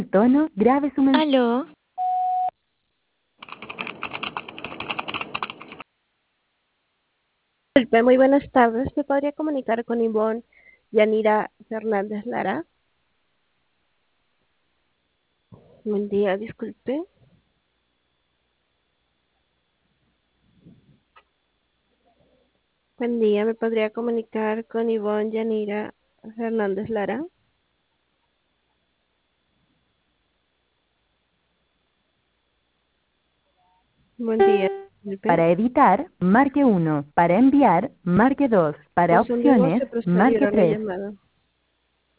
tono, grabe su mensaje. Aló, Disculpe, muy buenas tardes. ¿Me podría comunicar con Ivonne Yanira Fernández Lara? Buen día, disculpe. Buen día, ¿me podría comunicar con Ivonne Yanira Fernández Lara? Buen día, disculpe. Para editar, marque 1. Para enviar, marque 2. Para Por su motivo opciones, se marque transferirá la 3. llamada.